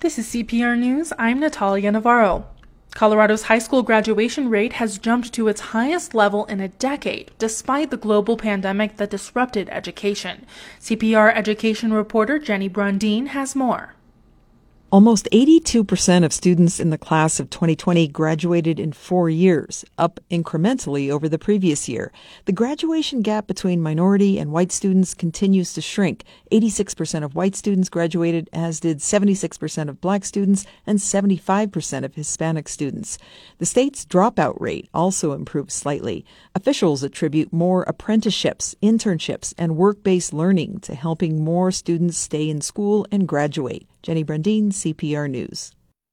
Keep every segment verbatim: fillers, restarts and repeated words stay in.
This is C P R News. I'm Natalia Navarro. Colorado's high school graduation rate has jumped to its highest level in a decade, despite the global pandemic that disrupted education. C P R education reporter Jenny Brundin has more. Almost eighty-two percent of students in the class of twenty twenty graduated in four years, up incrementally over the previous year. The graduation gap between minority and white students continues to shrink. eighty-six percent of white students graduated, as did seventy-six percent of black students and seventy-five percent of Hispanic students. The state's dropout rate also improved slightly. Officials attribute more apprenticeships, internships, and work-based learning to helping more students stay in school and graduate. Jenny Brundin, C P R News.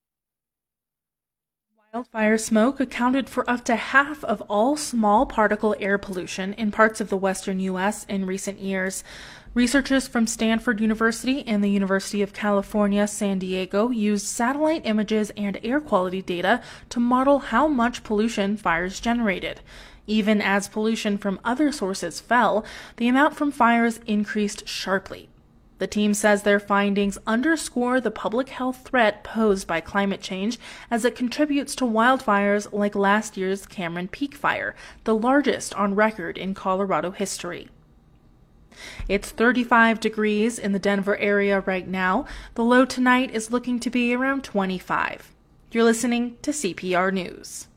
Wildfire smoke accounted for up to half of all small particle air pollution in parts of the western U S in recent years. Researchers from Stanford University and the University of California, San Diego used satellite images and air quality data to model how much pollution fires generated. Even as pollution from other sources fell, the amount from fires increased sharply. The team says their findings underscore the public health threat posed by climate change as it contributes to wildfires like last year's Cameron Peak fire, the largest on record in Colorado history. It's thirty-five degrees in the Denver area right now. The low tonight is looking to be around twenty-five. You're listening to C P R News.